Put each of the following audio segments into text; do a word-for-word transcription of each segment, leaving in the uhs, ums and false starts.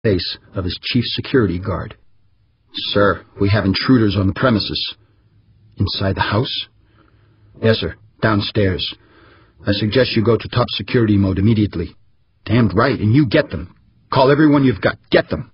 face of his chief security guard. "Sir, we have intruders on the premises." "Inside the house?" "Yes, sir. Downstairs. I suggest you go to top security mode immediately." "Damned right, and you get them. Call everyone you've got. Get them."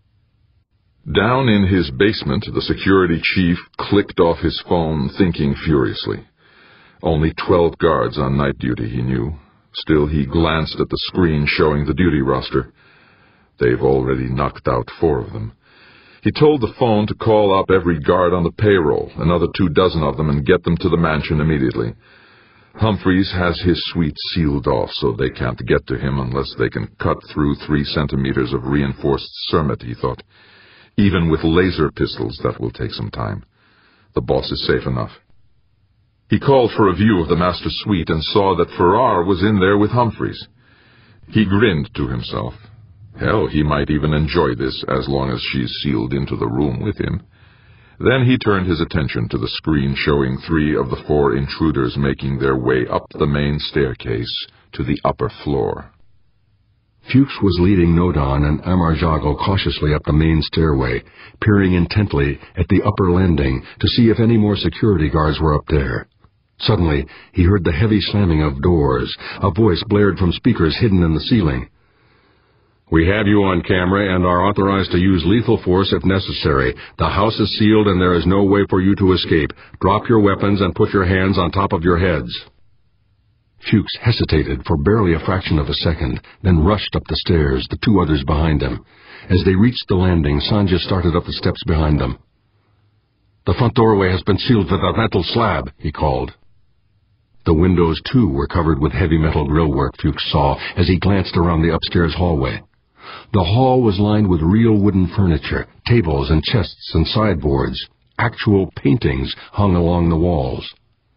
Down in his basement, the security chief clicked off his phone, thinking furiously. Only twelve guards on night duty, he knew. Still, he glanced at the screen showing the duty roster. They've already knocked out four of them. He told the phone to call up every guard on the payroll, another two dozen of them, and get them to the mansion immediately. Humphreys has his suite sealed off, so they can't get to him unless they can cut through three centimeters of reinforced cermet, he thought. Even with laser pistols, that will take some time. The boss is safe enough. He called for a view of the master suite and saw that Farrar was in there with Humphreys. He grinned to himself. Hell, he might even enjoy this as long as she's sealed into the room with him. Then he turned his attention to the screen showing three of the four intruders making their way up the main staircase to the upper floor. Fuchs was leading Nodon and Amarjago cautiously up the main stairway, peering intently at the upper landing to see if any more security guards were up there. Suddenly, he heard the heavy slamming of doors. A voice blared from speakers hidden in the ceiling. "We have you on camera and are authorized to use lethal force if necessary. The house is sealed and there is no way for you to escape. Drop your weapons and put your hands on top of your heads." Fuchs hesitated for barely a fraction of a second, then rushed up the stairs, the two others behind him. As they reached the landing, Sanja started up the steps behind them. "The front doorway has been sealed with a metal slab," he called. The windows, too, were covered with heavy metal grillwork, Fuchs saw as he glanced around the upstairs hallway. The hall was lined with real wooden furniture, tables and chests and sideboards. Actual paintings hung along the walls.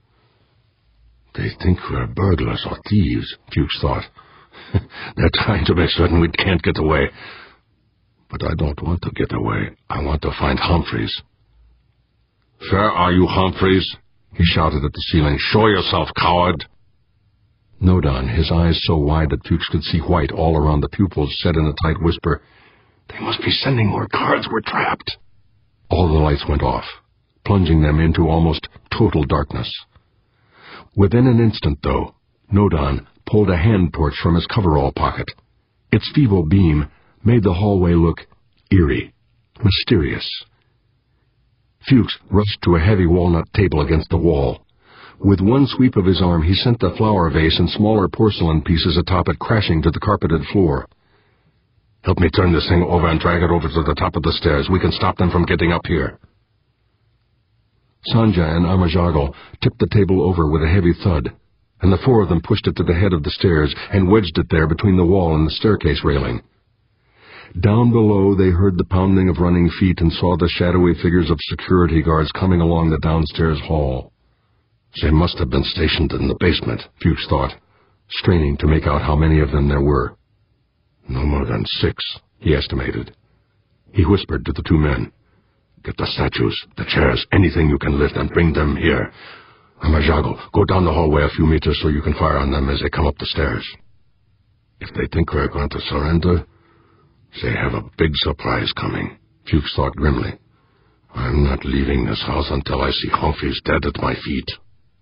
"They think we're burglars or thieves," Fuchs thought. "They're trying to make certain we can't get away. But I don't want to get away. I want to find Humphreys." "Where are you, Humphreys?" he shouted at the ceiling. "Show yourself, coward!" Nodon, his eyes so wide that Fuchs could see white all around the pupils, said in a tight whisper, "They must be sending more guards. We're trapped." All the lights went off, plunging them into almost total darkness. Within an instant, though, Nodon pulled a hand torch from his coverall pocket. Its feeble beam made the hallway look eerie, mysterious. Fuchs rushed to a heavy walnut table against the wall. With one sweep of his arm, he sent the flower vase and smaller porcelain pieces atop it crashing to the carpeted floor. "Help me turn this thing over and drag it over to the top of the stairs. We can stop them from getting up here." Sanja and Amarjago tipped the table over with a heavy thud, and the four of them pushed it to the head of the stairs and wedged it there between the wall and the staircase railing. Down below, they heard the pounding of running feet and saw the shadowy figures of security guards coming along the downstairs hall. They must have been stationed in the basement, Fuchs thought, straining to make out how many of them there were. No more than six, he estimated. He whispered to the two men. "Get the statues, the chairs, anything you can lift, and bring them here. Amarjago, go down the hallway a few meters so you can fire on them as they come up the stairs. If they think we're going to surrender, they have a big surprise coming," Fuchs thought grimly. "I'm not leaving this house until I see Humphreys dead at my feet."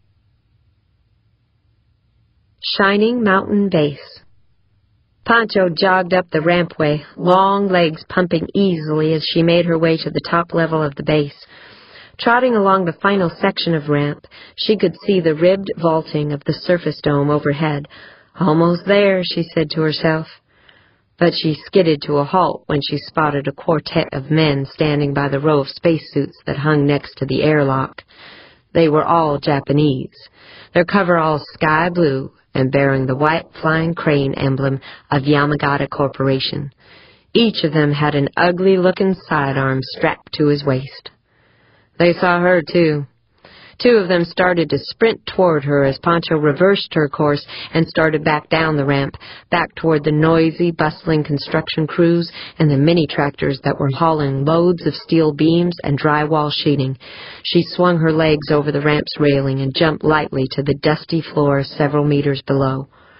Shining Mountain Base. Pancho jogged up the rampway, long legs pumping easily as she made her way to the top level of the base. Trotting along the final section of ramp, she could see the ribbed vaulting of the surface dome overhead. Almost there, she said to herself. But she skidded to a halt when she spotted a quartet of men standing by the row of spacesuits that hung next to the airlock. They were all Japanese, their coveralls sky blue and bearing the white flying crane emblem of Yamagata Corporation. Each of them had an ugly-looking sidearm strapped to his waist. They saw her, too. Two of them started to sprint toward her as Pancho reversed her course and started back down the ramp, back toward the noisy, bustling construction crews and the mini-tractors that were hauling loads of steel beams and drywall sheeting. She swung her legs over the ramp's railing and jumped lightly to the dusty floor several meters below.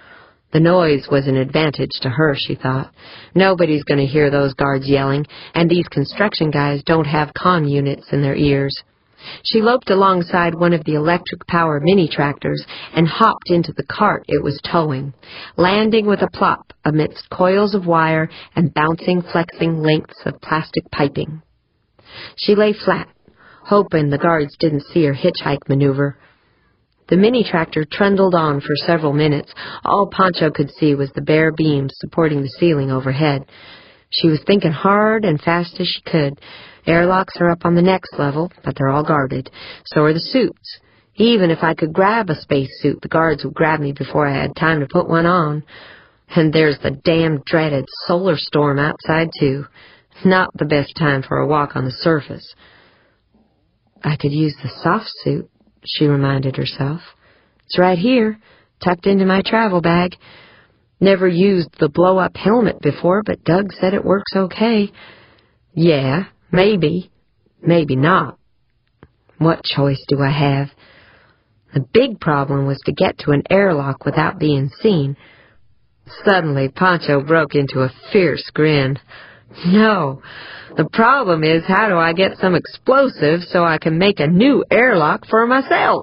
The noise was an advantage to her, she thought. Nobody's going to hear those guards yelling, and these construction guys don't have comm units in their ears. She loped alongside one of the electric-powered mini-tractors and hopped into the cart it was towing, landing with a plop amidst coils of wire and bouncing, flexing lengths of plastic piping. She lay flat, hoping the guards didn't see her hitchhike maneuver. The mini-tractor trundled on for several minutes. All Pancho could see was the bare beams supporting the ceiling overhead. She was thinking hard and fast as she could. Airlocks are up on the next level, but they're all guarded. So are the suits. Even if I could grab a spacesuit, the guards would grab me before I had time to put one on. And there's the damn dreaded solar storm outside, too. Not the best time for a walk on the surface. I could use the soft suit, she reminded herself. It's right here, tucked into my travel bag. Never used the blow-up helmet before, but Doug said it works okay. Yeah, maybe. Maybe not. What choice do I have? The big problem was to get to an airlock without being seen. Suddenly, Pancho broke into a fierce grin. No, the problem is how do I get some explosives so I can make a new airlock for myself?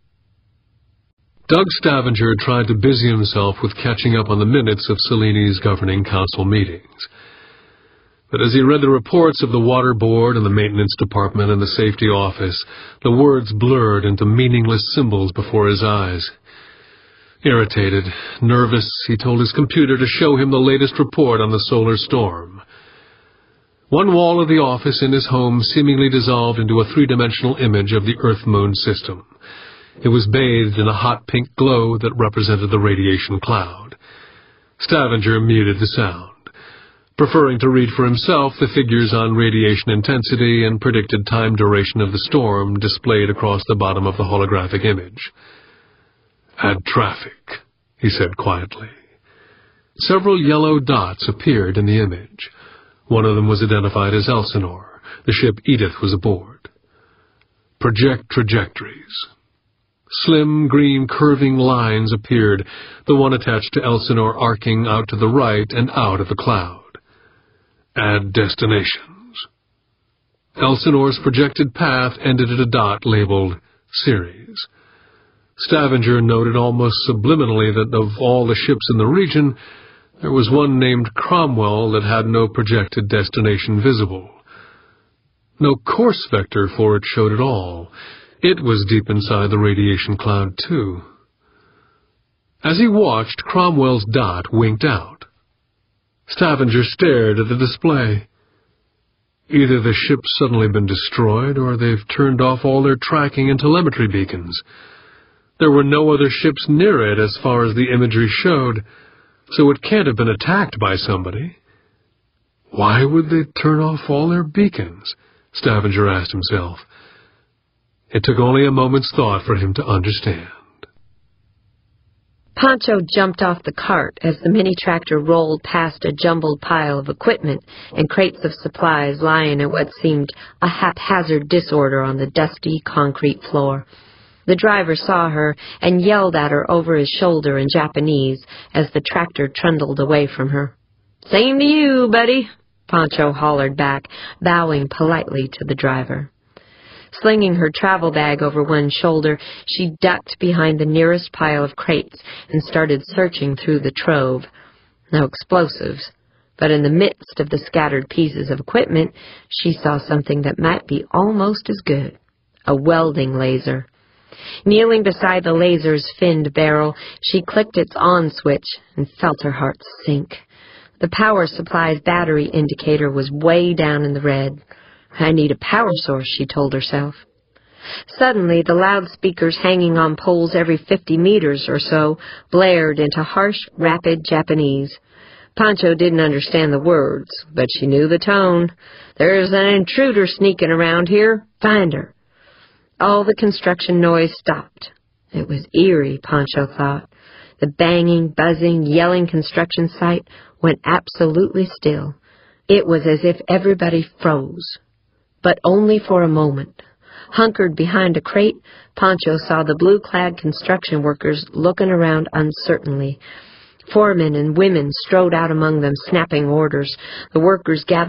Doug Stavanger tried to busy himself with catching up on the minutes of Cellini's governing council meetings. But as he read the reports of the water board and the maintenance department and the safety office, the words blurred into meaningless symbols before his eyes. Irritated, nervous, he told his computer to show him the latest report on the solar storm. One wall of the office in his home seemingly dissolved into a three-dimensional image of the Earth-Moon system. It was bathed in a hot pink glow that represented the radiation cloud. Stavanger muted the sound, preferring to read for himself the figures on radiation intensity and predicted time duration of the storm displayed across the bottom of the holographic image. Add traffic, he said quietly. Several yellow dots appeared in the image. One of them was identified as Elsinore. The ship Edith was aboard. Project trajectories. Slim, green, curving lines appeared, the one attached to Elsinore arcing out to the right and out of the cloud. Add destinations. Elsinore's projected path ended at a dot labeled Ceres. Stavanger noted almost subliminally that of all the ships in the region, there was one named Cromwell that had no projected destination visible. No course vector for it showed at all. It was deep inside the radiation cloud, too. As he watched, Cromwell's dot winked out. Stavanger stared at the display. Either the ship's suddenly been destroyed, or they've turned off all their tracking and telemetry beacons. There were no other ships near it as far as the imagery showed, so it can't have been attacked by somebody. Why would they turn off all their beacons? Stavanger asked himself. It took only a moment's thought for him to understand. Pancho jumped off the cart as the mini-tractor rolled past a jumbled pile of equipment and crates of supplies lying in what seemed a haphazard disorder on the dusty concrete floor. The driver saw her and yelled at her over his shoulder in Japanese as the tractor trundled away from her. "Same to you, buddy," Pancho hollered back, bowing politely to the driver. Slinging her travel bag over one shoulder, she ducked behind the nearest pile of crates and started searching through the trove. No explosives, but in the midst of the scattered pieces of equipment, she saw something that might be almost as good, a welding laser. Kneeling beside the laser's finned barrel, she clicked its on switch and felt her heart sink. The power supply's battery indicator was way down in the red. I need a power source, she told herself. Suddenly, the loudspeakers hanging on poles every fifty meters or so blared into harsh, rapid Japanese. Pancho didn't understand the words, but she knew the tone. "There's an intruder sneaking around here. Find her." All the construction noise stopped. It was eerie, Pancho thought. The banging, buzzing, yelling construction site went absolutely still. It was as if everybody froze. But only for a moment. Hunkered behind a crate, Pancho saw the blue-clad construction workers looking around uncertainly. Foremen and women strode out among them, snapping orders. The workers gathered